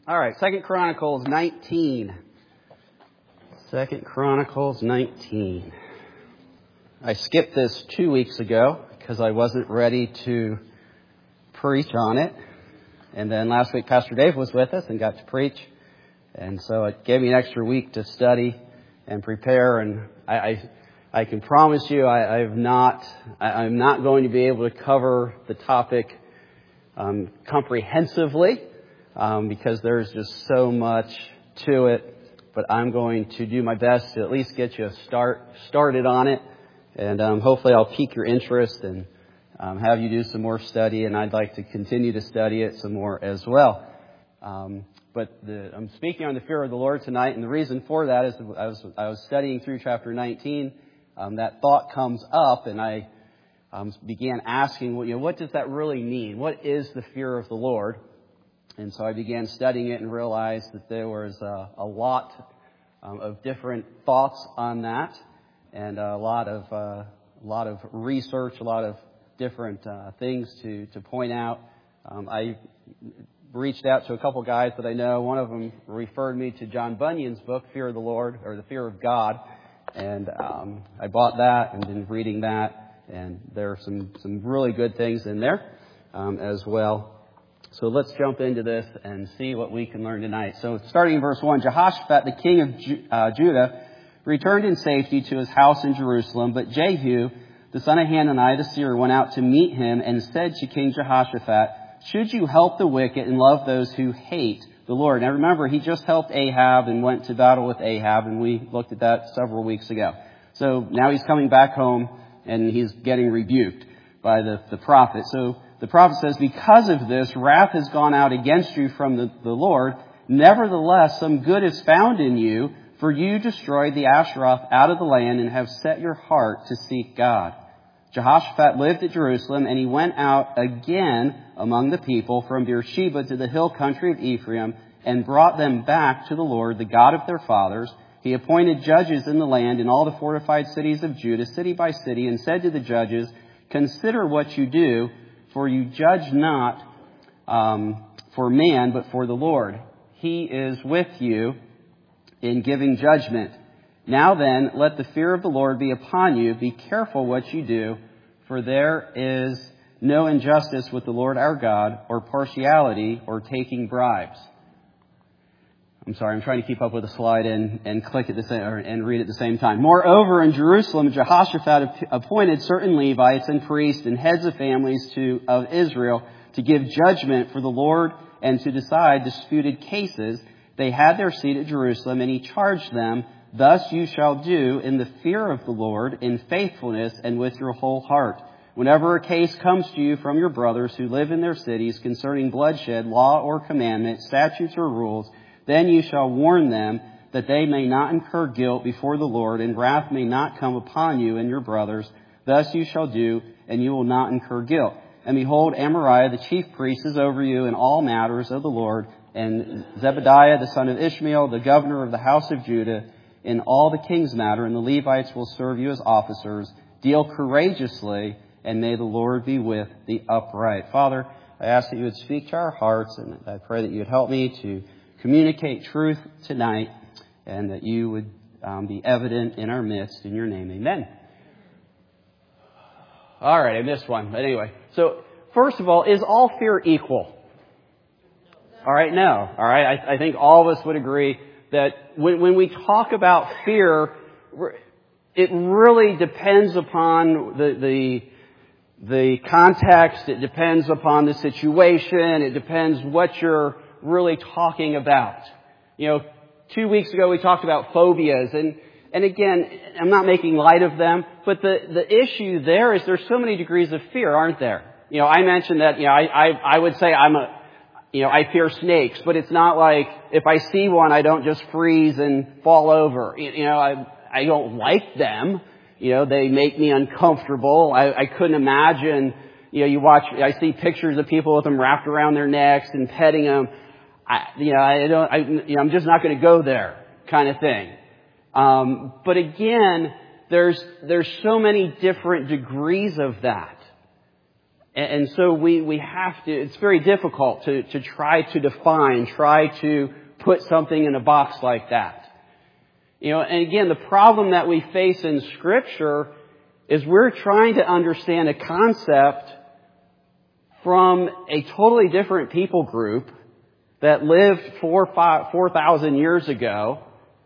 All right, 2 Chronicles 19. 2 Chronicles 19. I skipped this 2 weeks ago because I wasn't ready to preach on it. And then last week Pastor Dave was with us and got to preach. And so it gave me an extra week to study and prepare. And I can promise you I'm not going to be able to cover the topic comprehensively. Because there's just so much to it, but I'm going to do my best to at least get you started on it, and hopefully I'll pique your interest and have you do some more study, and I'd like to continue to study it some more as well. But I'm speaking on the fear of the Lord tonight, and the reason for that is I was studying through chapter 19. That thought comes up, and I began asking, what does that really mean? What is the fear of the Lord? And so I began studying it and realized that there was a lot of different thoughts on that, and a lot of research, a lot of different things to point out. I reached out to a couple guys that I know. One of them referred me to John Bunyan's book, Fear of the Lord, or The Fear of God, and I bought that and been reading that, and there are some really good things in there as well. So let's jump into this and see what we can learn tonight. So starting in verse 1, Jehoshaphat, the king of Judah, returned in safety to his house in Jerusalem. But Jehu, the son of Hanani the seer, went out to meet him and said to King Jehoshaphat, "Should you help the wicked and love those who hate the Lord?" Now remember, he just helped Ahab and went to battle with Ahab, and we looked at that several weeks ago. So now he's coming back home and he's getting rebuked by the prophet. So the prophet says, "Because of this, wrath has gone out against you from the Lord. Nevertheless, some good is found in you, for you destroyed the Asheroth out of the land and have set your heart to seek God." Jehoshaphat lived at Jerusalem, and he went out again among the people from Beersheba to the hill country of Ephraim and brought them back to the Lord, the God of their fathers. He appointed judges in the land in all the fortified cities of Judah, city by city, and said to the judges, "Consider what you do, for you judge not for man, but for the Lord. He is with you in giving judgment. Now then, let the fear of the Lord be upon you. Be careful what you do, for there is no injustice with the Lord our God, or partiality, or taking bribes." I'm sorry, I'm trying to keep up with the slide and click at the same, and read at the same time. "Moreover, in Jerusalem, Jehoshaphat appointed certain Levites and priests and heads of families of Israel to give judgment for the Lord and to decide disputed cases. They had their seat at Jerusalem, and he charged them, 'Thus you shall do in the fear of the Lord, in faithfulness and with your whole heart. Whenever a case comes to you from your brothers who live in their cities concerning bloodshed, law or commandment, statutes or rules, then you shall warn them that they may not incur guilt before the Lord, and wrath may not come upon you and your brothers. Thus you shall do, and you will not incur guilt. And behold, Amariah, the chief priest, is over you in all matters of the Lord, and Zebediah, the son of Ishmael, the governor of the house of Judah, in all the king's matter, and the Levites will serve you as officers. Deal courageously, and may the Lord be with the upright." Father, I ask that you would speak to our hearts, and I pray that you would help me to communicate truth tonight, and that you would be evident in our midst. In your name, amen. All right, I missed one. But anyway, so first of all, is all fear equal? All right, no. All right, I think all of us would agree that when we talk about fear, it really depends upon the context. It depends upon the situation. It depends what you're really talking about. 2 weeks ago we talked about phobias, and again, I'm not making light of them, but the issue there is there's so many degrees of fear, aren't there? I mentioned that, I would say I fear snakes, but it's not like if I see one, I don't just freeze and fall over. I don't like them. They make me uncomfortable. I couldn't imagine, I see pictures of people with them wrapped around their necks and petting them. I'm just not going to go there, kind of thing. But again, there's so many different degrees of that. And so we have to, it's very difficult to try to define, try to put something in a box like that. And again, the problem that we face in Scripture is we're trying to understand a concept from a totally different people group that lived 4,000 years ago,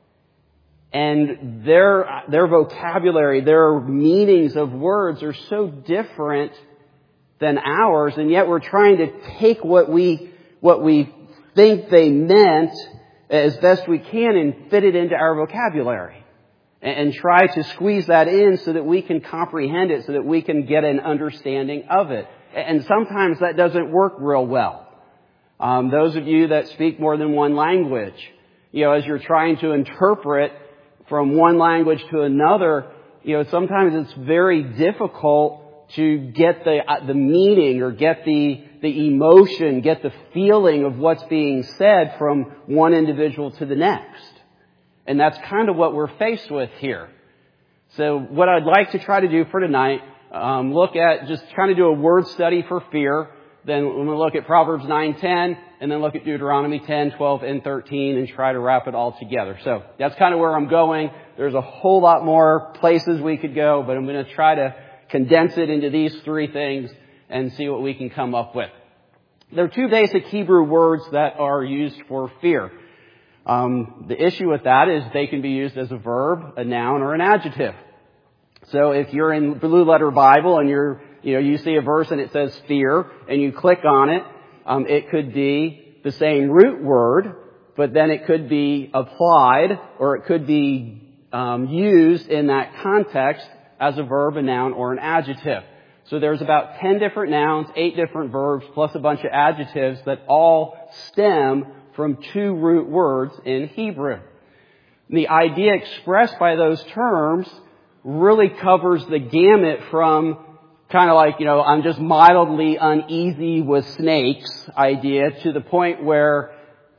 and their vocabulary, their meanings of words are so different than ours, and yet we're trying to take what we think they meant as best we can and fit it into our vocabulary and try to squeeze that in so that we can comprehend it, so that we can get an understanding of it. And sometimes that doesn't work real well. Those of you that speak more than one language, as you're trying to interpret from one language to another, sometimes it's very difficult to get the meaning or get the emotion, get the feeling of what's being said from one individual to the next. And that's kind of what we're faced with here. So what I'd like to try to do for tonight, look at just trying to do a word study for fear. Then we're going to look at Proverbs 9:10, and then look at Deuteronomy 10, 12, and 13, and try to wrap it all together. So that's kind of where I'm going. There's a whole lot more places we could go, but I'm going to try to condense it into these three things and see what we can come up with. There are two basic Hebrew words that are used for fear. The issue with that is they can be used as a verb, a noun, or an adjective. So if you're in Blue Letter Bible and you see a verse and it says fear, and you click on it, it could be the same root word, but then it could be applied, or it could be used in that context as a verb, a noun, or an adjective. So there's about 10 different nouns, 8 different verbs, plus a bunch of adjectives that all stem from 2 root words in Hebrew. The idea expressed by those terms really covers the gamut from kind of like, I'm just mildly uneasy with snakes idea to the point where,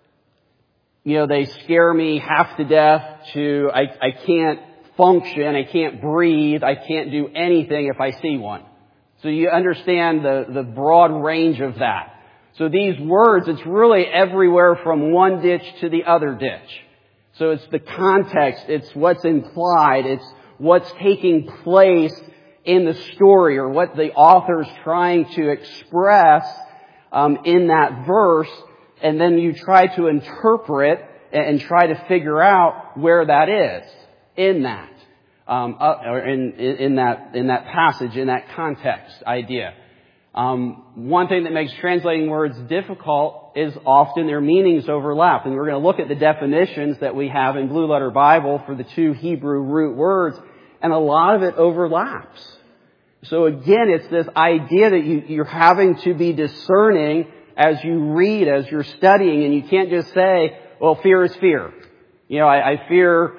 they scare me half to death to I can't function, I can't breathe, I can't do anything if I see one. So you understand the broad range of that. So these words, it's really everywhere from one ditch to the other ditch. So it's the context, it's what's implied, it's what's taking place in the story, or what the author's trying to express in that verse, and then you try to interpret and try to figure out where that is in that, or in that passage, in that context idea. One thing that makes translating words difficult is often their meanings overlap, and we're going to look at the definitions that we have in Blue Letter Bible for the 2 Hebrew root words, and a lot of it overlaps. So again, it's this idea that you're having to be discerning as you read, as you're studying, and you can't just say, well, fear is fear. I fear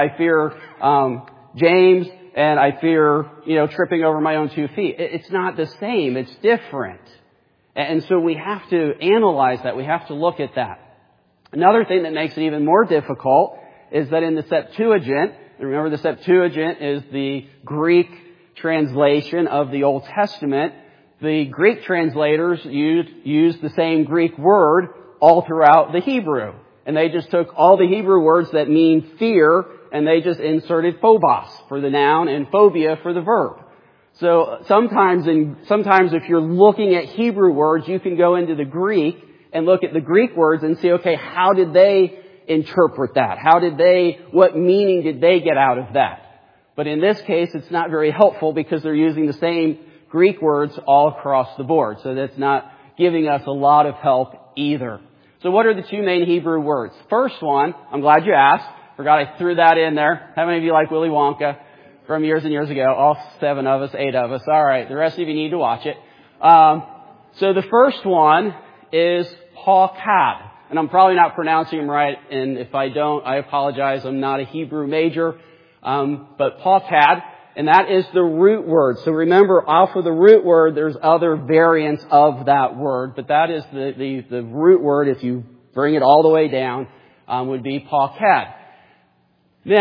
James, and I fear, tripping over my own 2 feet. It's not the same. It's different. And so we have to analyze that. We have to look at that. Another thing that makes it even more difficult is that in the Septuagint, remember the Septuagint is the Greek translation of the Old Testament. The Greek translators used the same Greek word all throughout the Hebrew. And they just took all the Hebrew words that mean fear, and they just inserted phobos for the noun and phobia for the verb. So sometimes if you're looking at Hebrew words, you can go into the Greek and look at the Greek words and see, okay, how did they interpret that? What meaning did they get out of that? But in this case, it's not very helpful because they're using the same Greek words all across the board. So that's not giving us a lot of help either. So what are the 2 main Hebrew words? First one, I'm glad you asked. Forgot I threw that in there. How many of you like Willy Wonka from years and years ago? All 7 of us, 8 of us. All right. The rest of you need to watch it. So the first one is Pawkad. And I'm probably not pronouncing them right. And if I don't, I apologize. I'm not a Hebrew major. But Pawkad, and that is the root word. So remember, off of the root word, there's other variants of that word. But that is the root word, if you bring it all the way down, would be Pawkad. Now,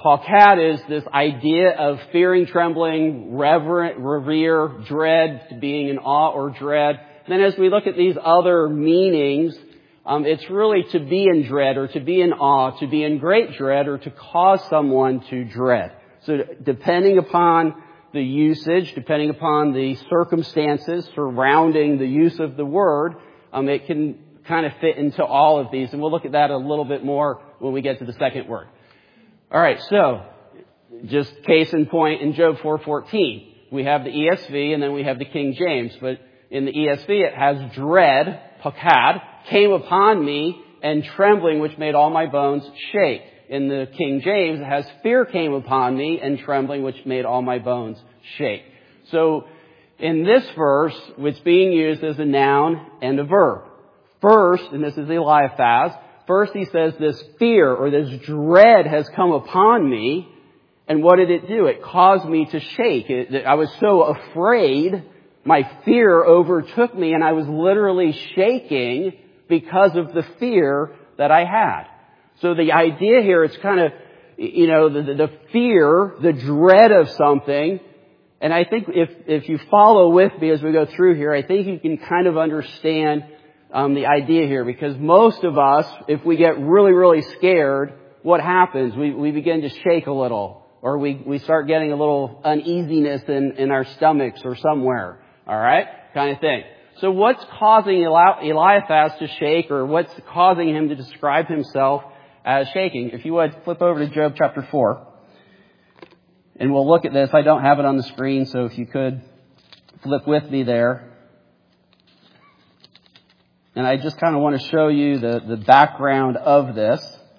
Pakad is this idea of fearing, trembling, reverent, revere, dread, being in awe or dread. And then as we look at these other meanings, it's really to be in dread or to be in awe, to be in great dread or to cause someone to dread. So depending upon the usage, depending upon the circumstances surrounding the use of the word, it can kind of fit into all of these. And we'll look at that a little bit more when we get to the second word. All right, so just case in point in Job 4:14. We have the ESV and then we have the King James. But in the ESV it has dread, pakad, came upon me, and trembling which made all my bones shake. In the King James it has fear came upon me and trembling which made all my bones shake. So in this verse, it's being used as a noun and a verb. First, and this is Eliphaz, first he says this fear or this dread has come upon me. And what did it do? It caused me to shake. I was so afraid. My fear overtook me and I was literally shaking because of the fear that I had. So the idea here, it's kind of, the fear, the dread of something. And I think if you follow with me as we go through here, I think you can kind of understand the idea here, because most of us, if we get really, really scared, what happens? We begin to shake a little, or we start getting a little uneasiness in our stomachs or somewhere. All right? Kind of thing. So what's causing Eliphaz to shake, or what's causing him to describe himself as shaking? If you would, flip over to Job chapter 4. And we'll look at this. I don't have it on the screen, so if you could flip with me there. And I just kind of want to show you the background of this.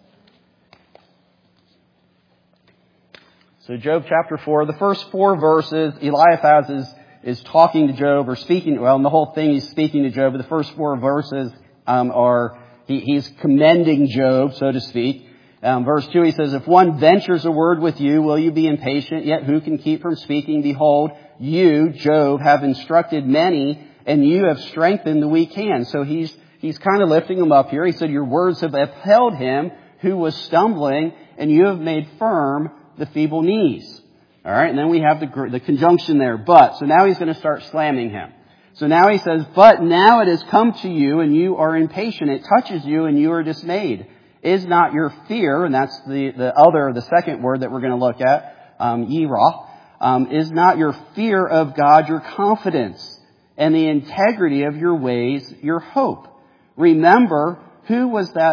So Job chapter 4, the first 4 verses, Eliphaz is talking to Job or speaking, well, in the whole thing he's speaking to Job, but the first 4 verses he's commending Job, so to speak. Verse 2, he says, if one ventures a word with you, will you be impatient? Yet who can keep from speaking? Behold, you, Job, have instructed many, and you have strengthened the weak hand. So he's kind of lifting him up here. He said, your words have upheld him who was stumbling, and you have made firm the feeble knees. All right, and then we have the conjunction there, but. So now he's going to start slamming him. So now he says, but now it has come to you, and you are impatient. It touches you, and you are dismayed. Is not your fear, and that's the second word that we're going to look at, yirah, is not your fear of God your confidence, and the integrity of your ways your hope? Remember, who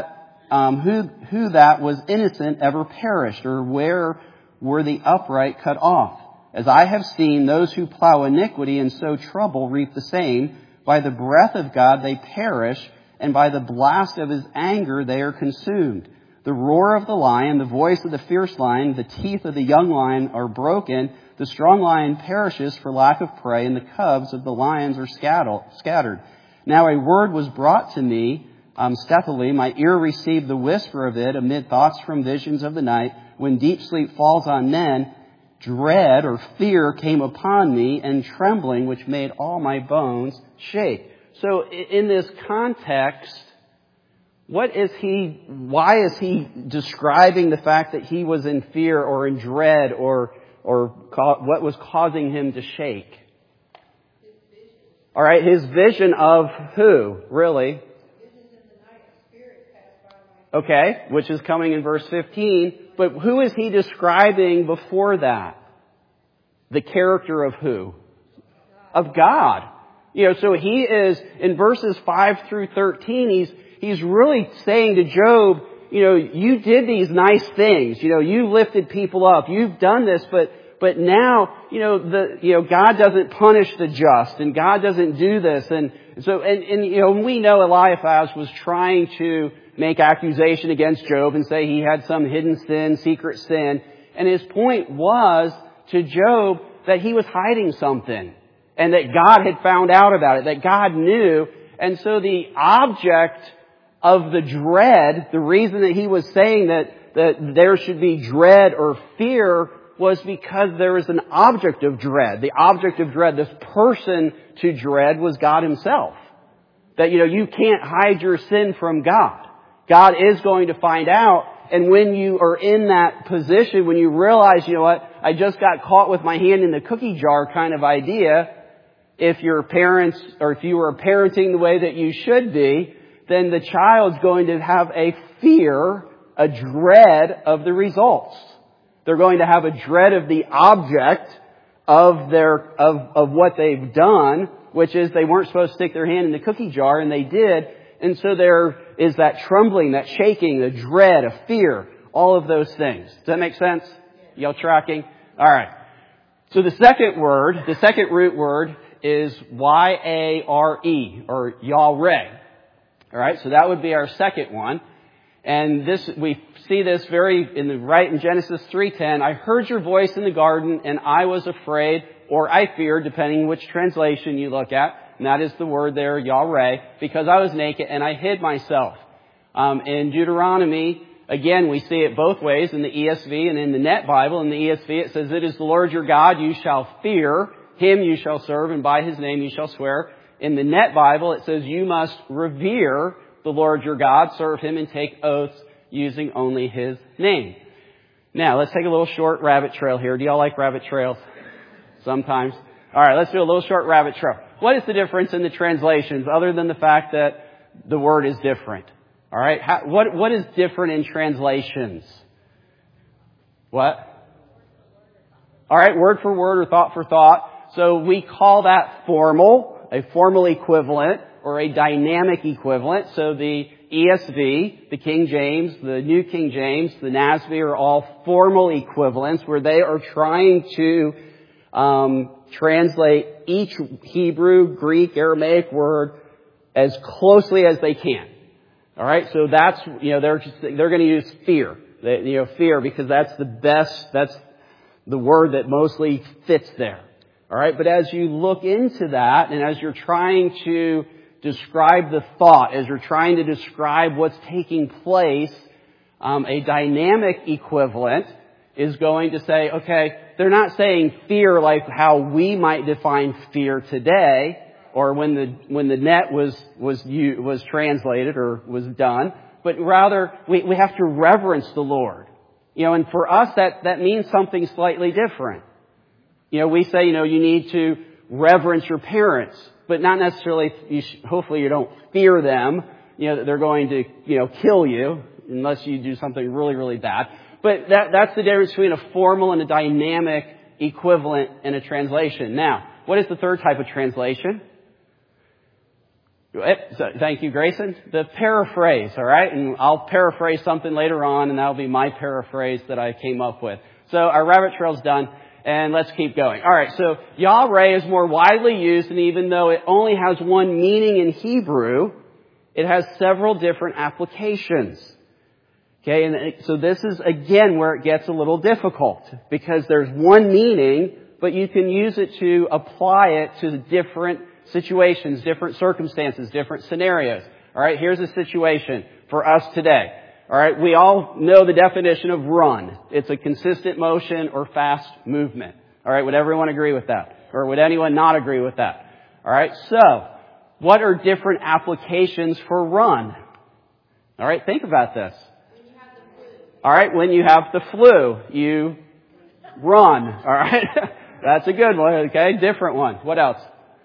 that was innocent ever perished, or where were the upright cut off? As I have seen, those who plow iniquity and sow trouble reap the same. By the breath of God they perish, and by the blast of his anger they are consumed. The roar of the lion, the voice of the fierce lion, the teeth of the young lion are broken. The strong lion perishes for lack of prey, and the cubs of the lions are scattered. Now a word was brought to me, stealthily. My ear received the whisper of it amid thoughts from visions of the night. When deep sleep falls on men, dread or fear came upon me, and trembling which made all my bones shake. So in this context, why is he describing the fact that he was in fear or in dread, or what was causing him to shake? All right, his vision of who, really? Okay, which is coming in verse 15. But who is he describing before that? The character of who? Of God. So he is, in verses 5 through 13, he's really saying to Job, you did these nice things. You lifted people up. You've done this, but now, God doesn't punish the just, and God doesn't do this. And so, and we know Eliphaz was trying to make accusation against Job and say he had some hidden sin, secret sin. And his point was to Job that he was hiding something, and that God had found out about it, that God knew. And so the object of the dread, the reason that he was saying that there should be dread or fear, was because there is an object of dread. The object of dread, this person to dread, was God himself. That, you can't hide your sin from God. God is going to find out, And when you are in that position, when you realize, you know what, I just got caught with my hand in the cookie jar kind of idea, if your parents, or if you are parenting the way that you should be, then the child's going to have a fear, a dread of the results. They're going to have a dread of the object of what they've done, which is they weren't supposed to stick their hand in the cookie jar, and they did. And so there is that trembling, that shaking, the dread, a fear, all of those things. Does that make sense? Y'all tracking? All right. So the second root word is Y-A-R-E, or Yahweh. All right, so that would be our second one. And this, we see this right in Genesis 3:10. I heard your voice in the garden, and I was afraid, or I feared, depending which translation you look at. And that is the word there, Yahweh, because I was naked and I hid myself. In Deuteronomy, again, we see it both ways, in the ESV and in the Net Bible. In the ESV, it says, it is the Lord your God, you shall fear. Him you shall serve, and by His name you shall swear. In the Net Bible, it says you must revere the Lord your God, serve Him, and take oaths using only His name. Now, let's take a little short rabbit trail here. Do y'all like rabbit trails? Sometimes. All right, let's do a little short rabbit trail. What is the difference in the translations, other than the fact that the word is different? All right, what is different in translations? What? All right, word for word or thought for thought. So we call that formal, a formal equivalent, or a dynamic equivalent. So the ESV, the King James, the New King James, the NASB are all formal equivalents where they are trying to translate each Hebrew, Greek, Aramaic word as closely as they can. All right, so that's, they're going to use fear. Fear, because that's the word that mostly fits there. All right, but as you look into that, and as you're trying to describe the thought, as you're trying to describe what's taking place, a dynamic equivalent is going to say, okay, they're not saying fear like how we might define fear today, or when the net was translated or was done, but rather we have to reverence the Lord. And for us that means something slightly different. We say, you need to reverence your parents, but not necessarily, hopefully you don't fear them, that they're going to, kill you unless you do something really, really bad. But that's the difference between a formal and a dynamic equivalent in a translation. Now, what is the third type of translation? Thank you, Grayson. The paraphrase, all right? And I'll paraphrase something later on, and that'll be my paraphrase that I came up with. So our rabbit trail's done. And let's keep going. All right, so Yahweh is more widely used, and even though it only has one meaning in Hebrew, it has several different applications. Okay, and so this is, again, where it gets a little difficult, because there's one meaning, but you can use it to apply it to different situations, different circumstances, different scenarios. All right, here's a situation for us today. All right, we all know the definition of run. It's a consistent motion or fast movement. All right, would everyone agree with that? Or would anyone not agree with that? All right, so what are different applications for run? All right, think about this. When you have the flu. All right, when you have the flu, you run. All right, that's a good one. Okay, different one. What else?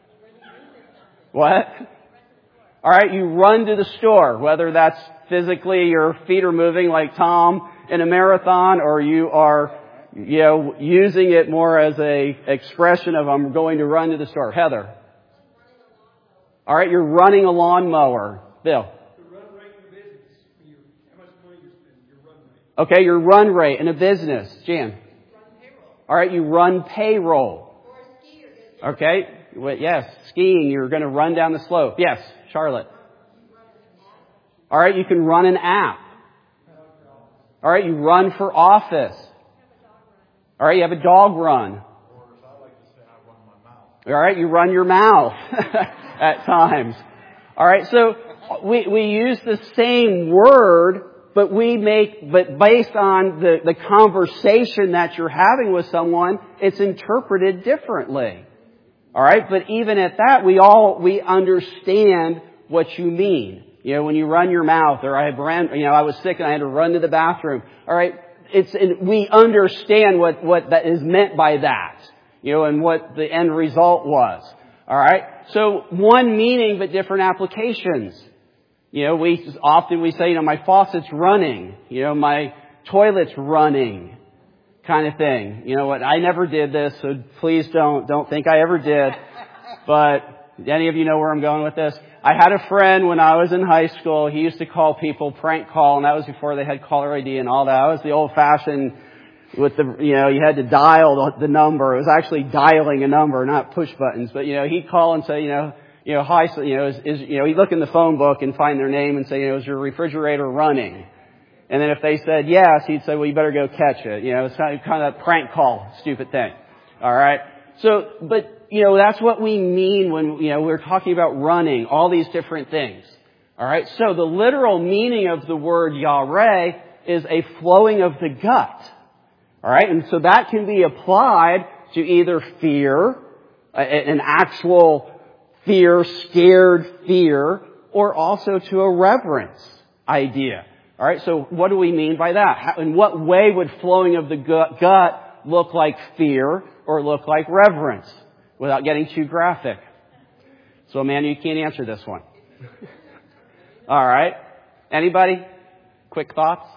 What? All right, you run to the store, whether that's physically your feet are moving like Tom in a marathon, or you are, using it more as a expression of I'm going to run to the store. Heather. All right, you're running a lawnmower. Bill. The run rate in business. How much money you spend, your run rate. Okay, your run rate in a business. Jan. Run payroll. All right, you run payroll. Or a skier. Okay, yes, skiing, you're going to run down the slope. Yes, Charlotte. All right, you can run an app. All right, you run for office. All right, you have a dog run. All right, you run your mouth at times. All right, so we use the same word, but based on the conversation that you're having with someone, it's interpreted differently. All right, but even at that, we understand what you mean. You know, when you run your mouth, or I was sick and I had to run to the bathroom. All right. We understand what that is meant by that. You know, and what the end result was. All right. So one meaning, but different applications. You know, we say, you know, my faucet's running. You know, my toilet's running. Kind of thing. You know what? I never did this, so please don't think I ever did. But any of you know where I'm going with this? I had a friend when I was in high school. He used to call people, prank call, and that was before they had caller ID and all that. That was the old fashioned with the, you know, you had to dial the number. It was actually dialing a number, not push buttons. But, you know, he'd call and say, hi, so, you know, he'd look in the phone book and find their name and say, you know, is your refrigerator running? And then if they said yes, he'd say, well, you better go catch it. You know, it's kind of a prank call, stupid thing. All right. So, but, you know, that's what we mean when, you know, we're talking about running, all these different things. All right. So the literal meaning of the word Yareh is a flowing of the gut. All right. And so that can be applied to either fear, an actual fear, scared fear, or also to a reverence idea. All right, so what do we mean by that? In what way would flowing of the gut look like fear or look like reverence without getting too graphic? So, Amanda, you can't answer this one. All right. Anybody? Quick thoughts?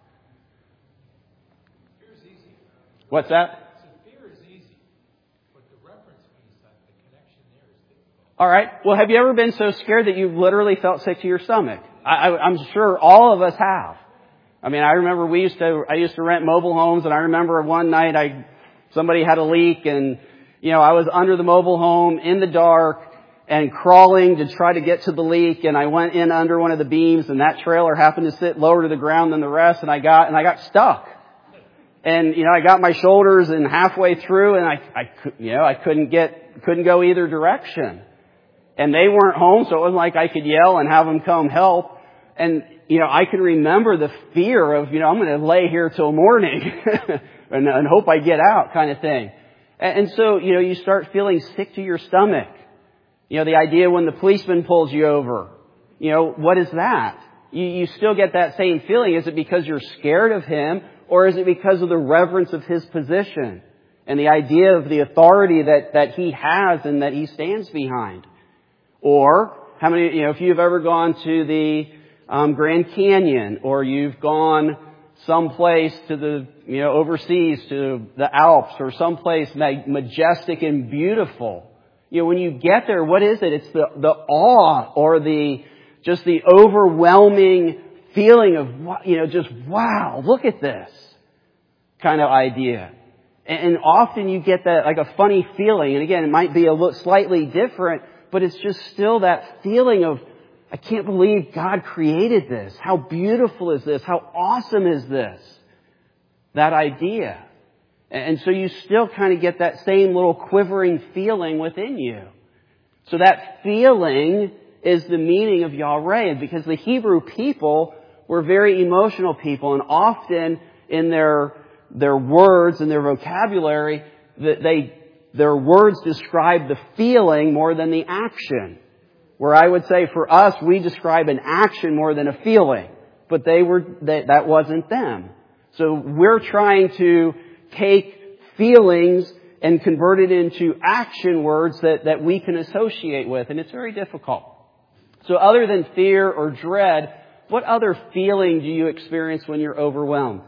Fear is easy. What's that? So fear is easy, but the reference piece, the connection there is difficult. All right. Well, have you ever been so scared that you've literally felt sick to your stomach? I'm sure all of us have. I mean, I remember I used to rent mobile homes, and I remember one night somebody had a leak, and, you know, I was under the mobile home in the dark and crawling to try to get to the leak, and I went in under one of the beams, and that trailer happened to sit lower to the ground than the rest, and I got stuck. And, you know, I got my shoulders and halfway through, and I couldn't go either direction. And they weren't home, so it wasn't like I could yell and have them come help. And, you know, I can remember the fear of, you know, I'm going to lay here till morning and hope I get out kind of thing. And so, you know, you start feeling sick to your stomach. You know, the idea when the policeman pulls you over, you know, what is that? You still get that same feeling. Is it because you're scared of him, or is it because of the reverence of his position and the idea of the authority that he has and that he stands behind? Or, how many, you know, if you've ever gone to the Grand Canyon, or you've gone someplace to the, you know, overseas to the Alps, or someplace majestic and beautiful, you know, when you get there, what is it? It's the awe, or just the overwhelming feeling of, you know, just, wow, look at this kind of idea. And often you get that, like a funny feeling. And again, it might be slightly different, but it's just still that feeling of, I can't believe God created this. How beautiful is this? How awesome is this? That idea. And so you still kind of get that same little quivering feeling within you. So that feeling is the meaning of Yareh, because the Hebrew people were very emotional people, and often in their words and their vocabulary, their words describe the feeling more than the action. Where I would say for us, we describe an action more than a feeling. But that wasn't them. So we're trying to take feelings and convert it into action words that we can associate with. And it's very difficult. So other than fear or dread, what other feeling do you experience when you're overwhelmed?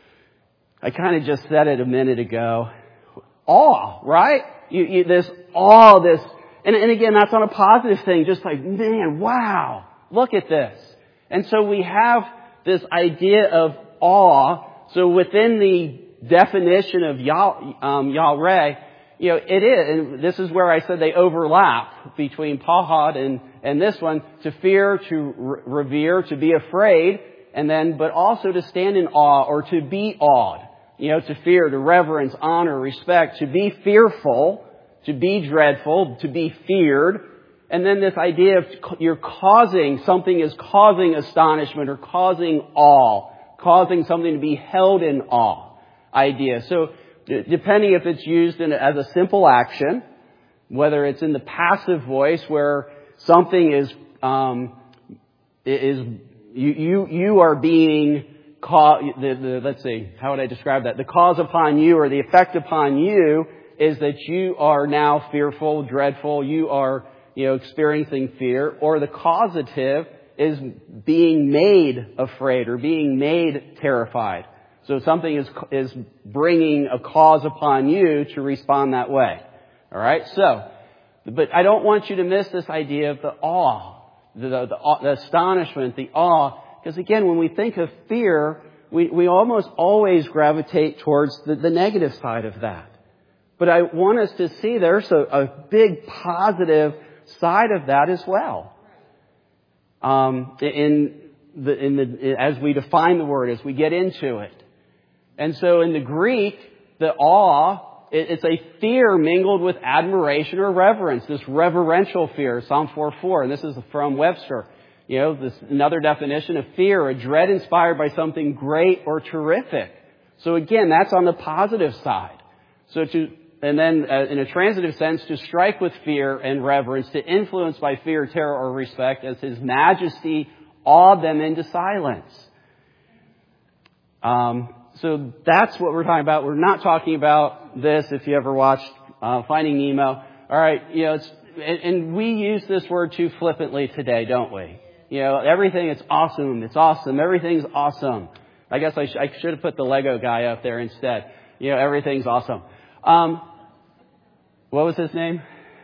I kind of just said it a minute ago. Awe, right? This awe, and again, that's on a positive thing. Just like, man, wow, look at this. And so we have this idea of awe. So within the definition of Yareh, you know, it is, and this is where I said they overlap between Pahad and this one, to fear, to revere, to be afraid, but also to stand in awe or to be awed. You know, to fear, to reverence, honor, respect, to be fearful, to be dreadful, to be feared. And then this idea of something is causing astonishment or causing awe, causing something to be held in awe idea. So depending if it's used as a simple action, whether it's in the passive voice where something you are being let's see, how would I describe that? The cause upon you or the effect upon you is that you are now fearful, dreadful, you are, experiencing fear, or the causative is being made afraid or being made terrified. So something is bringing a cause upon you to respond that way. All right? So, but I don't want you to miss this idea of the awe, the astonishment, the awe. Because again, when we think of fear, we almost always gravitate towards the negative side of that. But I want us to see there's a big positive side of that as well. As we define the word, as we get into it. And so in the Greek, the awe, it's a fear mingled with admiration or reverence. This reverential fear, Psalm 4:4, and this is from Webster. This another definition of fear, a dread inspired by something great or terrific. So again, that's on the positive side. And then in a transitive sense, to strike with fear and reverence, to influence by fear, terror, or respect, as His majesty awed them into silence. So that's what we're talking about. We're not talking about this if you ever watched Finding Nemo. All right, and we use this word too flippantly today, don't we? Everything is awesome. It's awesome. Everything's awesome. I guess I should have put the Lego guy up there instead. Everything's awesome. What was his name?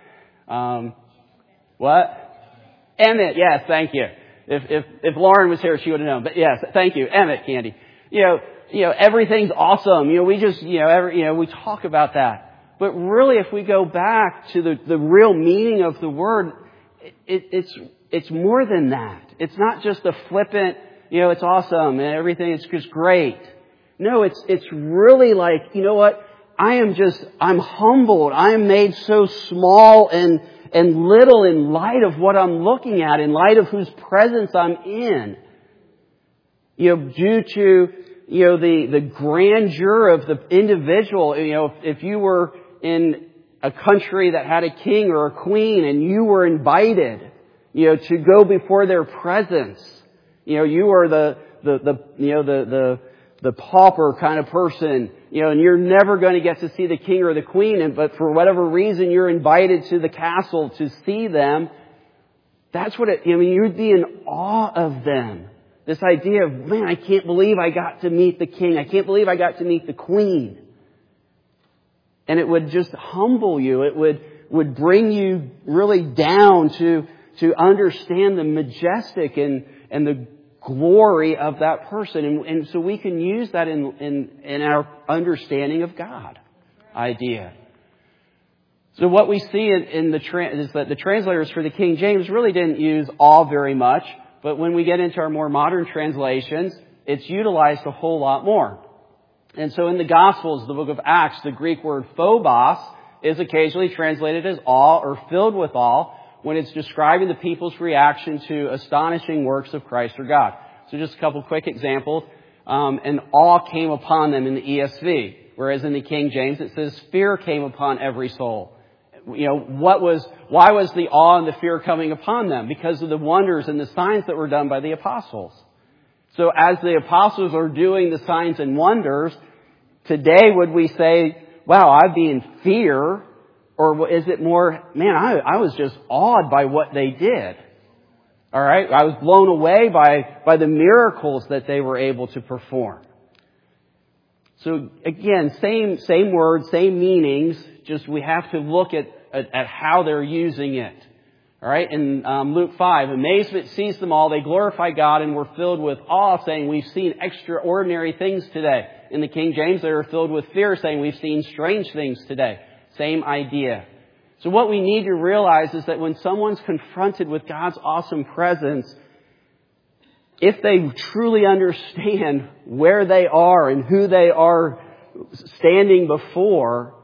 What? Emmett. Yes, thank you. If Lauren was here, she would have known. But yes, thank you, Emmett, Candy. Everything's awesome. We just, we talk about that. But really, if we go back to the real meaning of the word, it's more than that. It's not just a flippant, it's awesome and everything is just great. No, it's really like, what? I'm humbled. I'm made so small and little in light of what I'm looking at, in light of whose presence I'm in. Due to, the grandeur of the individual. If you were in a country that had a king or a queen and you were invited, to go before their presence, you are the pauper kind of person, and you're never going to get to see the king or the queen, but for whatever reason you're invited to the castle to see them. That's what you'd be in awe of them. This idea of, man, I can't believe I got to meet the king. I can't believe I got to meet the queen. And it would just humble you. It would bring you really down to understand the majestic and the glory of that person. And so we can use that in our understanding of God idea. So what we see is that the translators for the King James really didn't use awe very much. But when we get into our more modern translations, it's utilized a whole lot more. And so in the Gospels, the book of Acts, the Greek word phobos is occasionally translated as awe or filled with awe when it's describing the people's reaction to astonishing works of Christ or God. So just a couple quick examples. And awe came upon them in the ESV, whereas in the King James it says fear came upon every soul. Why was the awe and the fear coming upon them? Because of the wonders and the signs that were done by the apostles. So as the apostles are doing the signs and wonders, today would we say, wow, I'd be in fear? Or is it more, man, I was just awed by what they did. All right. I was blown away by the miracles that they were able to perform. So again, same words, same meanings, just we have to look at how they're using it. All right. In Luke 5, amazement seized them all. They glorified God and were filled with awe, saying, we've seen extraordinary things today. In the King James, they were filled with fear, saying, we've seen strange things today. Same idea. So what we need to realize is that when someone's confronted with God's awesome presence, if they truly understand where they are and who they are standing before,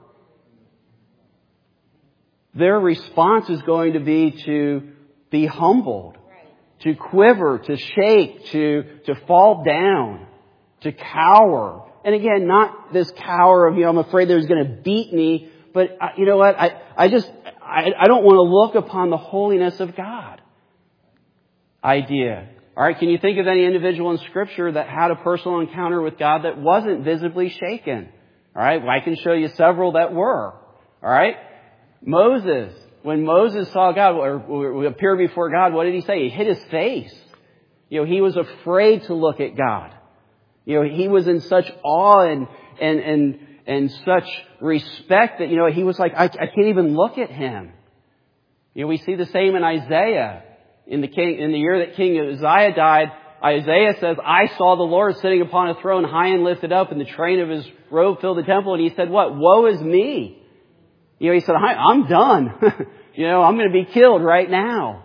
their response is going to be humbled, to quiver, to shake, to fall down, to cower. And again, not this cower of, I'm afraid they're going to beat me. But you know what? I don't want to look upon the holiness of God idea. All right, can you think of any individual in Scripture that had a personal encounter with God that wasn't visibly shaken? All right, well, I can show you several that were. All right, Moses. When Moses saw God, or appeared before God, what did he say? He hid his face. He was afraid to look at God. He was in such awe and such respect that, he was like, I can't even look at him. We see the same in Isaiah. In the year that King Uzziah died, Isaiah says, I saw the Lord sitting upon a throne high and lifted up, and the train of his robe filled the temple. And he said, what? Woe is me. He said, I'm done. I'm going to be killed right now.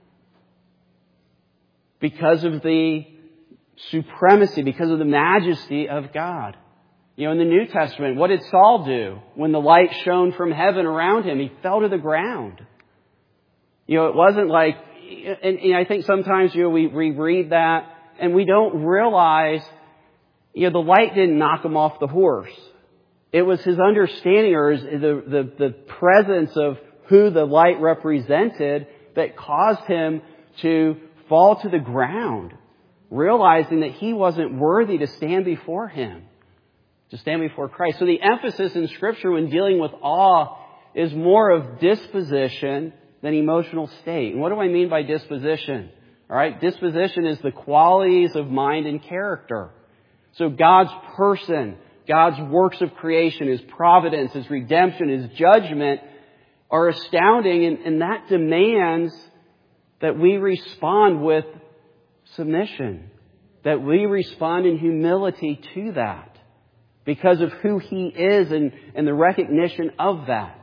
Because of the supremacy, because of the majesty of God. In the New Testament, what did Saul do? When the light shone from heaven around him, he fell to the ground. It wasn't like, and I think sometimes, we read that and we don't realize, the light didn't knock him off the horse. It was his understanding or the presence of who the light represented that caused him to fall to the ground, realizing that he wasn't worthy to stand before him, to stand before Christ. So the emphasis in Scripture when dealing with awe is more of disposition than emotional state. And what do I mean by disposition? All right, disposition is the qualities of mind and character. So God's person, God's works of creation, His providence, His redemption, His judgment are astounding, and that demands that we respond with submission, that we respond in humility to that because of who He is and the recognition of that.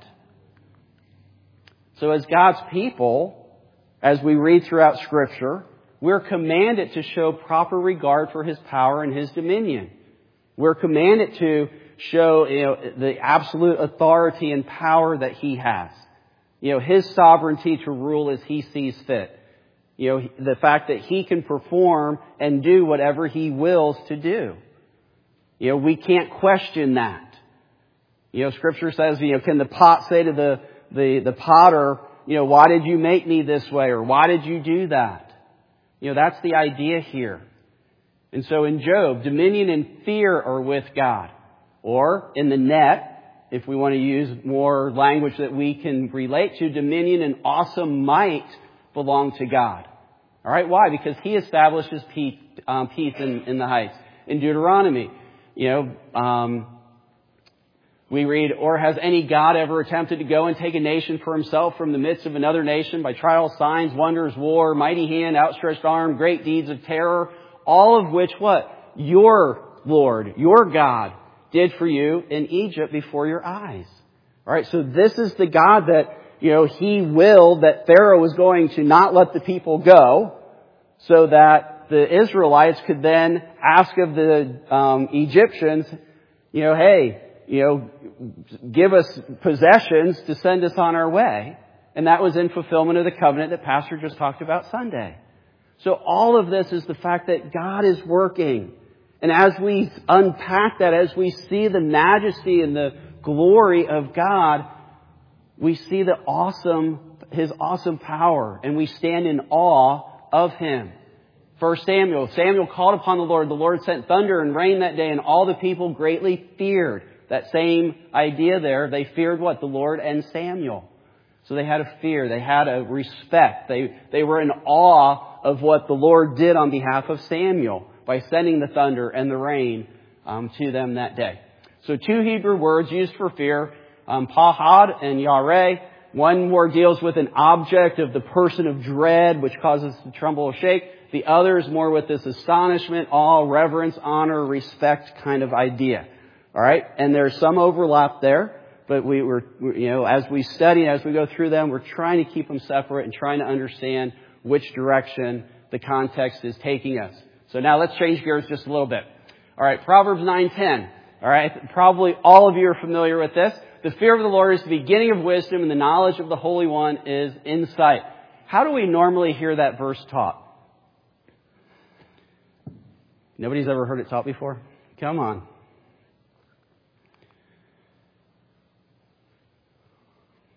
So as God's people, as we read throughout Scripture, we're commanded to show proper regard for His power and His dominion. We're commanded to show, the absolute authority and power that He has. His sovereignty to rule as He sees fit. The fact that He can perform and do whatever He wills to do. We can't question that. Scripture says, can the pot say to the potter, why did you make me this way? Or why did you do that? That's the idea here. And so in Job, dominion and fear are with God. Or in the net, if we want to use more language that we can relate to, dominion and awesome might belong to God. All right, why? Because He establishes peace in the heights. In Deuteronomy, we read, or has any God ever attempted to go and take a nation for himself from the midst of another nation by trials, signs, wonders, war, mighty hand, outstretched arm, great deeds of terror, all of which what? Your Lord, your God did for you in Egypt before your eyes. All right, so this is the God that, He willed that Pharaoh was going to not let the people go so that the Israelites could then ask of the Egyptians, hey, give us possessions to send us on our way. And that was in fulfillment of the covenant that Pastor just talked about Sunday. So all of this is the fact that God is working. And as we unpack that, as we see the majesty and the glory of God, we see His awesome power, and we stand in awe of Him. 1 Samuel called upon the Lord sent thunder and rain that day, and all the people greatly feared. That same idea there, they feared what? The Lord and Samuel. So they had a fear, they had a respect, they were in awe of what the Lord did on behalf of Samuel by sending the thunder and the rain to them that day. So two Hebrew words used for fear, pahad and yareh. One more deals with an object of the person of dread, which causes us to tremble or shake. The other is more with this astonishment, awe, reverence, honor, respect kind of idea. All right, and there's some overlap there, but as we study, as we go through them, we're trying to keep them separate and trying to understand which direction the context is taking us. So now let's change gears just a little bit. All right, Proverbs 9:10. All right, probably all of you are familiar with this. The fear of the Lord is the beginning of wisdom, and the knowledge of the Holy One is insight. How do we normally hear that verse taught? Nobody's ever heard it taught before? Come on.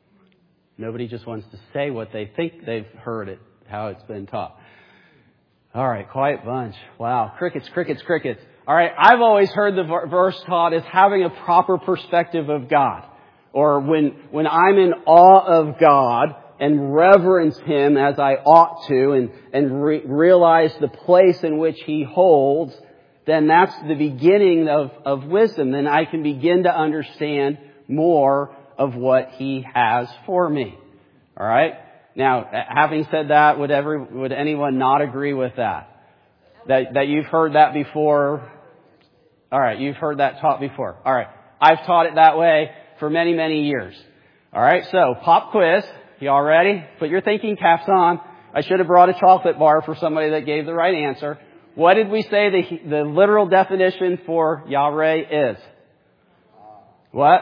Nobody just wants to say what they think they've heard it, how it's been taught. All right, quiet bunch. Wow, crickets, crickets, crickets. All right, I've always heard the verse taught as having a proper perspective of God. Or when I'm in awe of God and reverence Him as I ought to and realize the place in which He holds, then that's the beginning of wisdom. Then I can begin to understand more of what He has for me. All right? Now, having said that, would anyone not agree with that? That you've heard that before? All right, you've heard that taught before. All right, I've taught it that way for many, many years. All right, so pop quiz. You all ready? Put your thinking caps on. I should have brought a chocolate bar for somebody that gave the right answer. What did we say the literal definition for Yahweh is? What?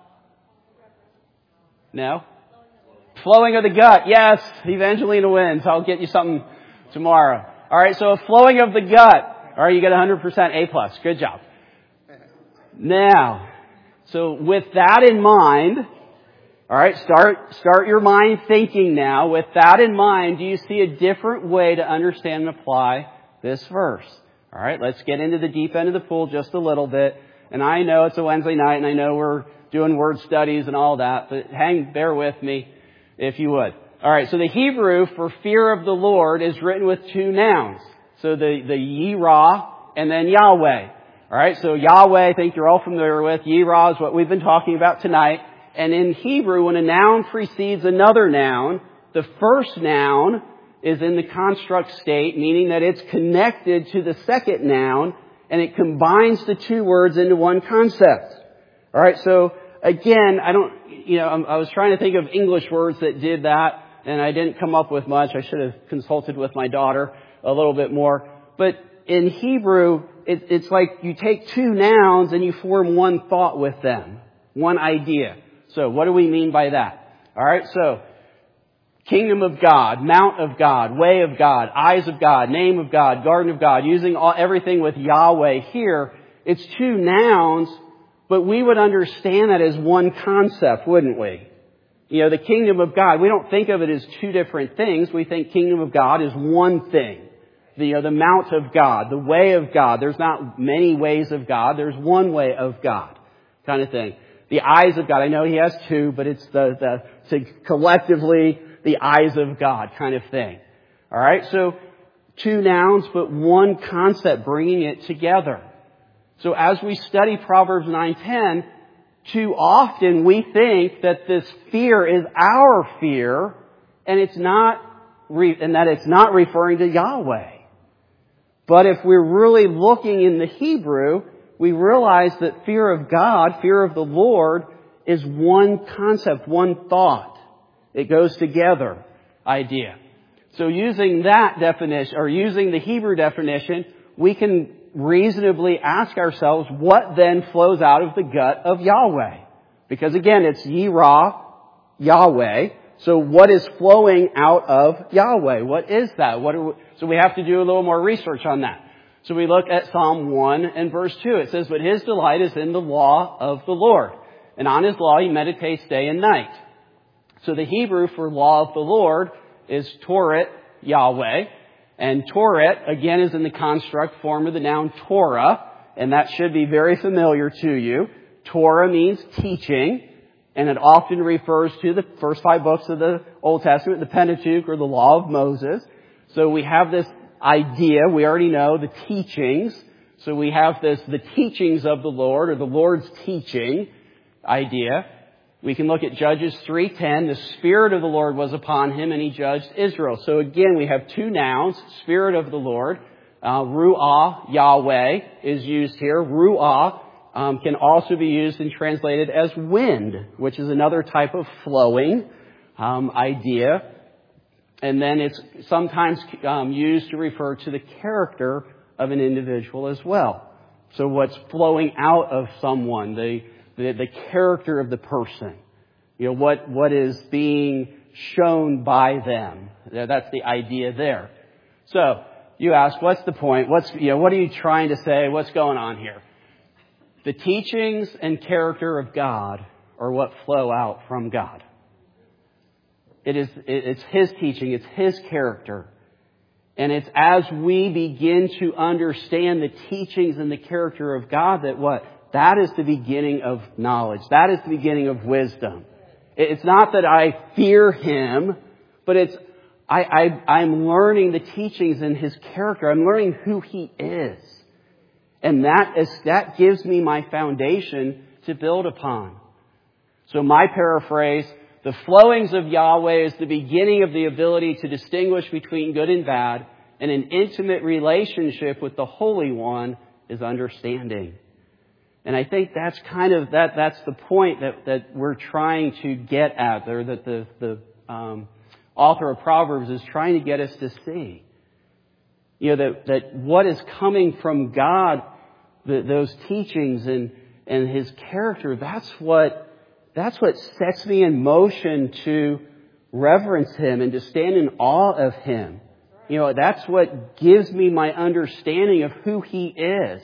No? Flowing of the gut. Yes, Evangelina wins. I'll get you something tomorrow. All right, so a flowing of the gut. All right, you get 100% A+. Good job. Now, so with that in mind, all right, start your mind thinking now. With that in mind, do you see a different way to understand and apply this verse? All right, let's get into the deep end of the pool just a little bit. And I know it's a Wednesday night, and I know we're doing word studies and all that, but bear with me if you would. All right, so the Hebrew for fear of the Lord is written with two nouns. So the Yirah and then Yahweh. All right, so Yahweh, I think you're all familiar with. Yirah is what we've been talking about tonight. And in Hebrew, when a noun precedes another noun, the first noun is in the construct state, meaning that it's connected to the second noun, and it combines the two words into one concept. All right, so again, I was trying to think of English words that did that, and I didn't come up with much. I should have consulted with my daughter a little bit more. But in Hebrew, it's like you take two nouns and you form one thought with them, one idea. So what do we mean by that? All right, so kingdom of God, mount of God, way of God, eyes of God, name of God, garden of God, using everything with Yahweh here. It's two nouns, but we would understand that as one concept, wouldn't we? You know, the kingdom of God, we don't think of it as two different things. We think kingdom of God is one thing. The mount of God, the way of God. There's not many ways of God. There's one way of God kind of thing. The eyes of God. I know He has two, but it's collectively the eyes of God kind of thing. All right. So two nouns, but one concept, bringing it together. So as we study Proverbs 9:10, too often we think that this fear is our fear, and it's not, and that it's not referring to Yahweh. But if we're really looking in the Hebrew, we realize that fear of God, fear of the Lord, is one concept, one thought. It goes together, idea. So using that definition, or using the Hebrew definition, we can reasonably ask ourselves, what then flows out of the gut of Yahweh? Because again, it's Yirah, Yahweh. So what is flowing out of Yahweh? What is that? So we have to do a little more research on that. So we look at Psalm 1 and verse 2. It says, but His delight is in the law of the Lord, and on His law He meditates day and night. So the Hebrew for law of the Lord is Toret, Yahweh. And Toret, again, is in the construct form of the noun Torah, and that should be very familiar to you. Torah means teaching, and it often refers to the first 5 books of the Old Testament, the Pentateuch, or the Law of Moses. So we have this idea, we already know the teachings. So we have the teachings of the Lord, or the Lord's teaching idea. We can look at Judges 3:10. The Spirit of the Lord was upon Him, and He judged Israel. So again, we have two nouns, Spirit of the Lord. Ruah, Yahweh, is used here. Ruah can also be used and translated as wind, which is another type of flowing idea. And then it's sometimes used to refer to the character of an individual as well. So what's flowing out of someone, the character of the person. You know, what is being shown by them. That's the idea there. So you ask, what's the point? What are you trying to say? What's going on here? The teachings and character of God are what flow out from God. It's His teaching. It's His character. And it's as we begin to understand the teachings and the character of God that is the beginning of knowledge. That is the beginning of wisdom. It's not that I fear Him, but I'm learning the teachings and His character. I'm learning who He is. And that gives me my foundation to build upon. So my paraphrase, the flowings of Yahweh is the beginning of the ability to distinguish between good and bad, and an intimate relationship with the Holy One is understanding. And I think that's that's the point that we're trying to get at, or that the author of Proverbs is trying to get us to see. You know, that what is coming from God, those teachings and His character, that's what sets me in motion to reverence Him and to stand in awe of Him. You know, that's what gives me my understanding of who He is.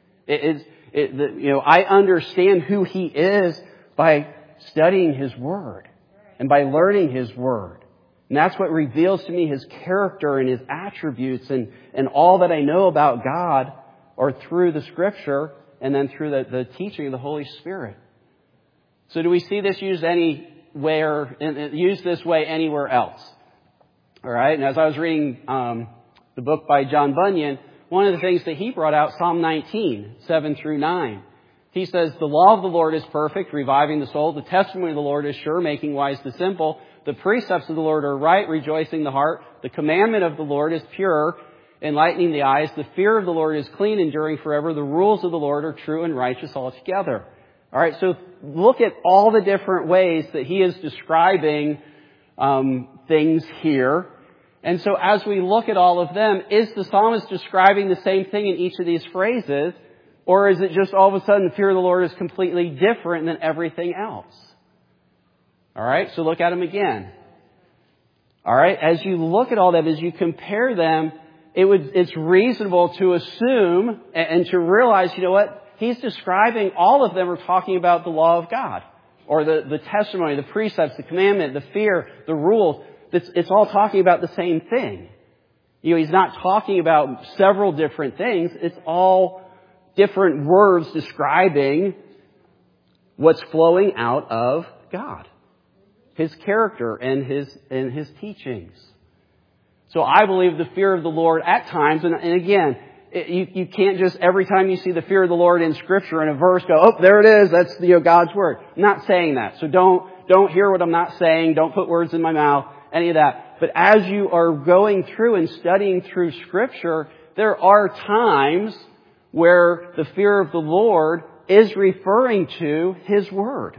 I understand who He is by studying His Word and by learning His Word. And that's what reveals to me His character and His attributes and all that I know about God, or through the Scripture and then through the teaching of the Holy Spirit. So do we see this used this way anywhere else? All right. And as I was reading the book by John Bunyan, one of the things that he brought out, Psalm 19, 7 through 9. He says, "The law of the Lord is perfect, reviving the soul. The testimony of the Lord is sure, making wise the simple. The precepts of the Lord are right, rejoicing the heart. The commandment of the Lord is pure, enlightening the eyes. The fear of the Lord is clean, enduring forever. The rules of the Lord are true and righteous altogether." All right, so look at all the different ways that he is describing things here. And so as we look at all of them, is the psalmist describing the same thing in each of these phrases? Or is it just all of a sudden the fear of the Lord is completely different than everything else? All right, so look at them again. All right, as you look at all that, as you compare them, it's reasonable to assume and to realize, you know what? He's describing, all of them are talking about the law of God, or the testimony, the precepts, the commandment, the fear, the rules. It's all talking about the same thing. You know, he's not talking about several different things. It's all different words describing what's flowing out of God, His character and His teachings. So I believe the fear of the Lord at times, and again, you can't just every time you see the fear of the Lord in Scripture in a verse go, oh, there it is, that's God's Word. I'm not saying that. So don't hear what I'm not saying. Don't put words in my mouth, any of that. But as you are going through and studying through Scripture, there are times where the fear of the Lord is referring to His Word.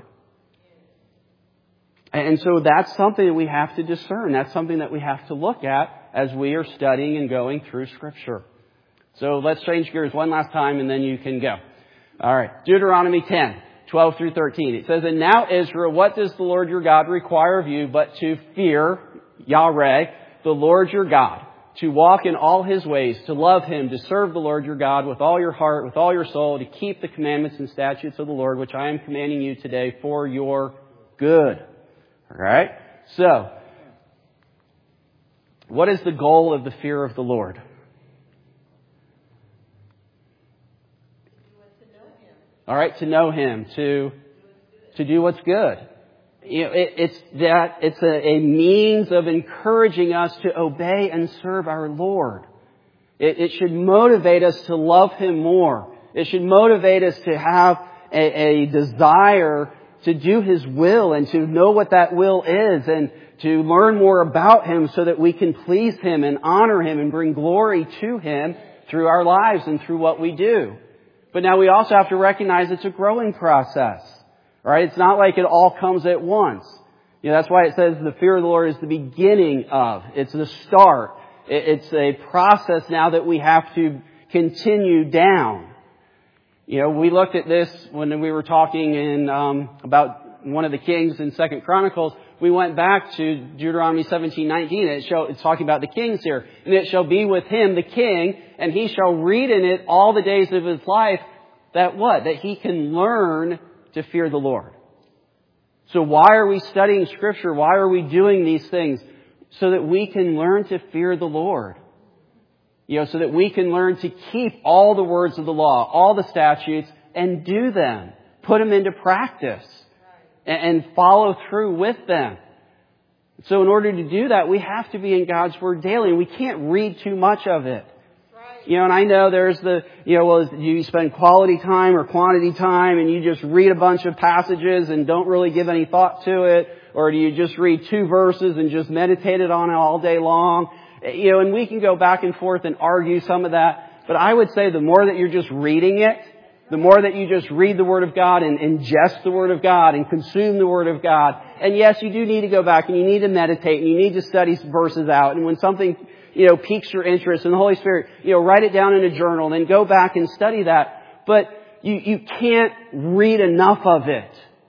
And so that's something that we have to discern. That's something that we have to look at as we are studying and going through Scripture. So let's change gears one last time and then you can go. All right. Deuteronomy 10, 12 through 13. It says, "And now, Israel, what does the Lord your God require of you but to fear Yahweh, the Lord your God, to walk in all His ways, to love Him, to serve the Lord your God with all your heart, with all your soul, to keep the commandments and statutes of the Lord, which I am commanding you today for your good." All right? So, what is the goal of the fear of the Lord? All right, to know Him, to do what's good. You know, it's a means of encouraging us to obey and serve our Lord. It should motivate us to love Him more. It should motivate us to have a desire to do His will and to know what that will is and to learn more about Him so that we can please Him and honor Him and bring glory to Him through our lives and through what we do. But now we also have to recognize it's a growing process. Right? It's not like it all comes at once. You know, that's why it says the fear of the Lord is the beginning of. It's the start. It's a process now that we have to continue down. You know, we looked at this when we were talking in about one of the kings in 2 Chronicles. We went back to Deuteronomy 17:19. It's talking about the kings here. "And it shall be with him, the king, and he shall read in it all the days of his life," that what? That he can learn to fear the Lord. So why are we studying Scripture? Why are we doing these things? So that we can learn to fear the Lord. So that we can learn to keep all the words of the law, all the statutes, and do them. Put them into practice. And follow through with them. So in order to do that, we have to be in God's Word daily. And we can't read too much of it. And I know there's well, you spend quality time or quantity time and you just read a bunch of passages and don't really give any thought to it. Or do you just read 2 verses and just meditate on it all day long? And we can go back and forth and argue some of that. But I would say the more that you're just reading it, the more that you just read the Word of God and ingest the Word of God and consume the Word of God. And yes, you do need to go back and you need to meditate and you need to study verses out. And when something, piques your interest in the Holy Spirit, write it down in a journal and then go back and study that. But you can't read enough of it.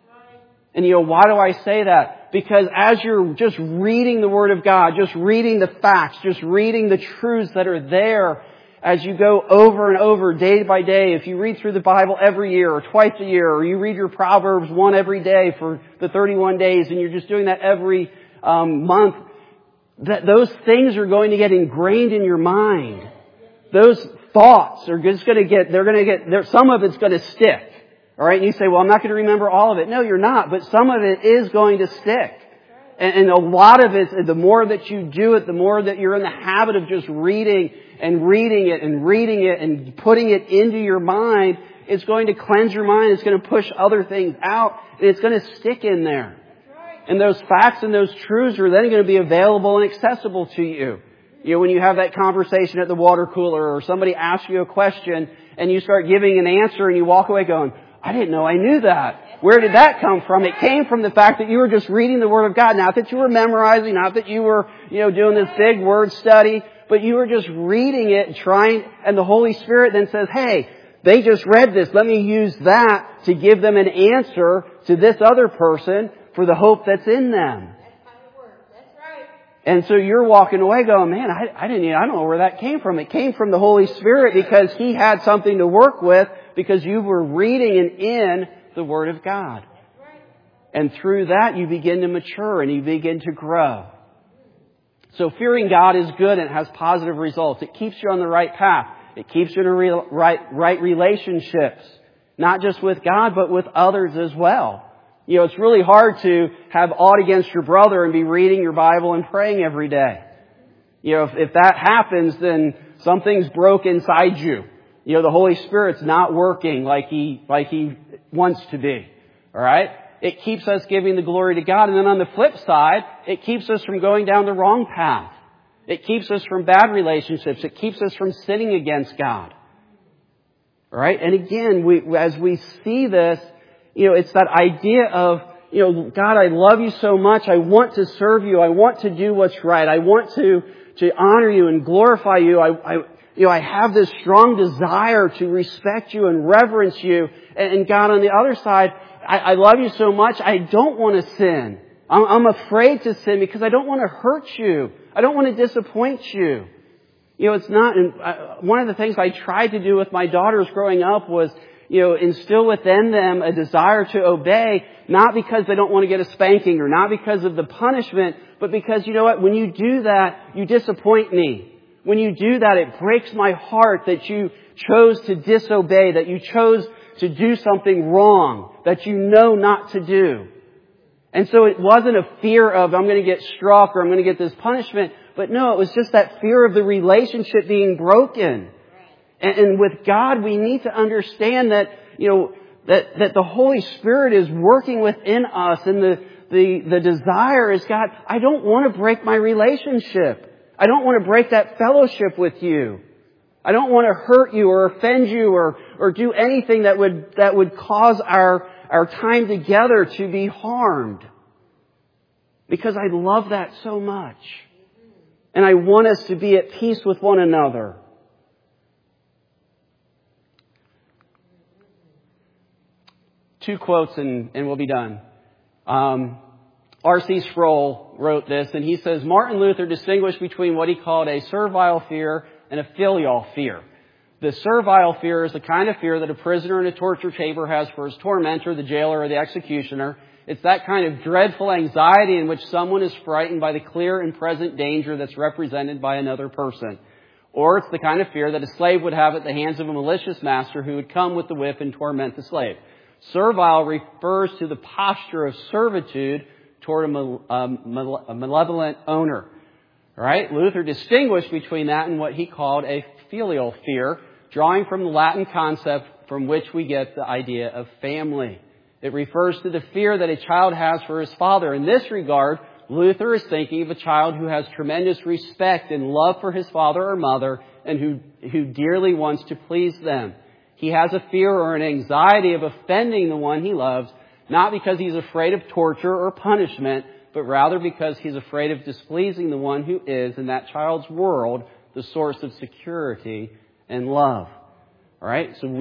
And why do I say that? Because as you're just reading the Word of God, just reading the facts, just reading the truths that are there, as you go over and over day by day, if you read through the Bible every year or twice a year, or you read your Proverbs 1 every day for the 31 days, and you're just doing that every month, those things are going to get ingrained in your mind. Those thoughts are just going to get, some of it's going to stick. All right, and you say, well, I'm not going to remember all of it. No, you're not, but some of it is going to stick. And a lot of it, the more that you do it, the more that you're in the habit of just reading and reading it and putting it into your mind, it's going to cleanse your mind. It's going to push other things out, and it's going to stick in there. And those facts and those truths are then going to be available and accessible to you. When you have that conversation at the water cooler or somebody asks you a question and you start giving an answer and you walk away going, I didn't know I knew that. Where did that come from? It came from the fact that you were just reading the Word of God. Not that you were memorizing, not that you were, doing this big word study, but you were just reading it and trying, and the Holy Spirit then says, hey, they just read this. Let me use that to give them an answer to this other person for the hope that's in them. That's right. And so you're walking away going, man, I don't know where that came from. It came from the Holy Spirit because He had something to work with because you were reading and in the Word of God. And through that you begin to mature and you begin to grow. So fearing God is good and it has positive results. It keeps you on the right path. It keeps you in right relationships. Not just with God, but with others as well. It's really hard to have aught against your brother and be reading your Bible and praying every day. If that happens, then something's broke inside you. The Holy Spirit's not working like He wants to be. All right? It keeps us giving the glory to God. And then on the flip side, it keeps us from going down the wrong path. It keeps us from bad relationships. It keeps us from sinning against God. All right? And again, as we see this, it's that idea of, God, I love you so much. I want to serve you. I want to do what's right. I want to honor you and glorify you. I have this strong desire to respect you and reverence you. And God, on the other side, I love you so much, I don't want to sin. I'm afraid to sin because I don't want to hurt you. I don't want to disappoint you. It's not, one of the things I tried to do with my daughters growing up was, instill within them a desire to obey, not because they don't want to get a spanking or not because of the punishment, but because, when you do that, you disappoint me. When you do that, it breaks my heart that you chose to disobey, that you chose to do something wrong, that you know not to do. And so it wasn't a fear of, I'm going to get struck or I'm going to get this punishment, but no, it was just that fear of the relationship being broken. And with God, we need to understand that, that the Holy Spirit is working within us, and the desire is, God, I don't want to break my relationship. I don't want to break that fellowship with you. I don't want to hurt you or offend you or do anything that would cause our time together to be harmed. Because I love that so much. And I want us to be at peace with one another. Two quotes and we'll be done. R.C. Sproul wrote this, and he says, Martin Luther distinguished between what he called a servile fear and a filial fear. The servile fear is the kind of fear that a prisoner in a torture chamber has for his tormentor, the jailer, or the executioner. It's that kind of dreadful anxiety in which someone is frightened by the clear and present danger that's represented by another person. Or it's the kind of fear that a slave would have at the hands of a malicious master who would come with the whip and torment the slave. Servile refers to the posture of servitude toward a malevolent owner. All right? Luther distinguished between that and what he called a filial fear, drawing from the Latin concept from which we get the idea of family. It refers to the fear that a child has for his father. In this regard, Luther is thinking of a child who has tremendous respect and love for his father or mother and who dearly wants to please them. He has a fear or an anxiety of offending the one he loves, not because he's afraid of torture or punishment, but rather because he's afraid of displeasing the one who is, in that child's world, the source of security and love. All right? So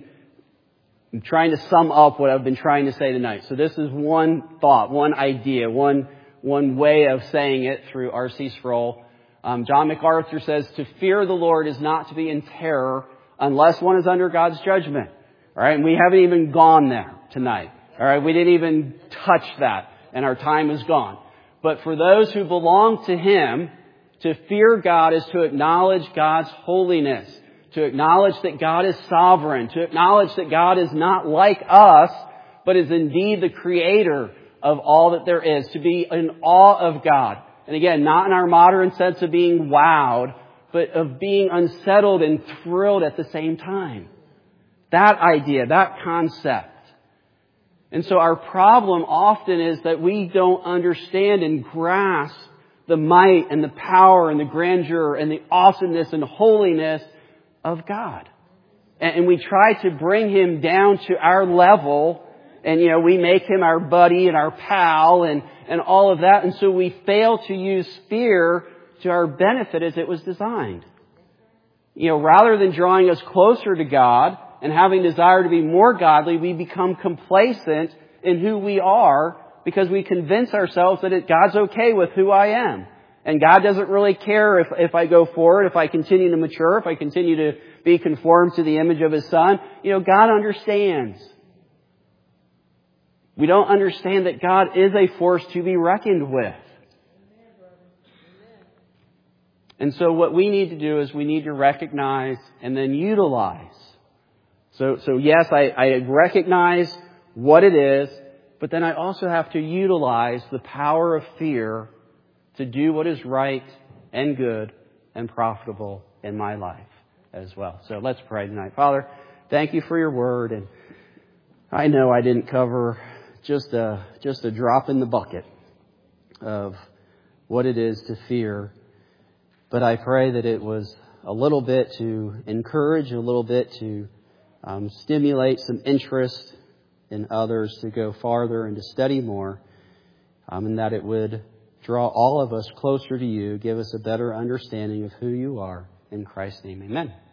I'm trying to sum up what I've been trying to say tonight. So this is one thought, one idea, one way of saying it through R.C. Sproul. John MacArthur says, to fear the Lord is not to be in terror unless one is under God's judgment. All right? And we haven't even gone there tonight. All right? We didn't even touch that, and our time is gone. But for those who belong to Him, to fear God is to acknowledge God's holiness, to acknowledge that God is sovereign, to acknowledge that God is not like us, but is indeed the creator of all that there is, to be in awe of God. And again, not in our modern sense of being wowed, but of being unsettled and thrilled at the same time. That idea, that concept. And so our problem often is that we don't understand and grasp the might and the power and the grandeur and the awesomeness and holiness of God. And we try to bring Him down to our level, and we make Him our buddy and our pal and all of that. And so we fail to use fear to our benefit as it was designed. Rather than drawing us closer to God and having desire to be more godly, we become complacent in who we are because we convince ourselves that God's okay with who I am. And God doesn't really care if I go forward, if I continue to mature, if I continue to be conformed to the image of His Son. God understands. We don't understand that God is a force to be reckoned with. And so what we need to do is we need to recognize and then utilize. So yes, I recognize what it is, but then I also have to utilize the power of fear to do what is right and good and profitable in my life as well. So let's pray tonight. Father, thank You for Your word. And I know I didn't cover just a drop in the bucket of what it is to fear. But I pray that it was a little bit to encourage, a little bit to stimulate some interest in others to go farther and to study more, and that it would draw all of us closer to You, give us a better understanding of who You are. In Christ's name, amen.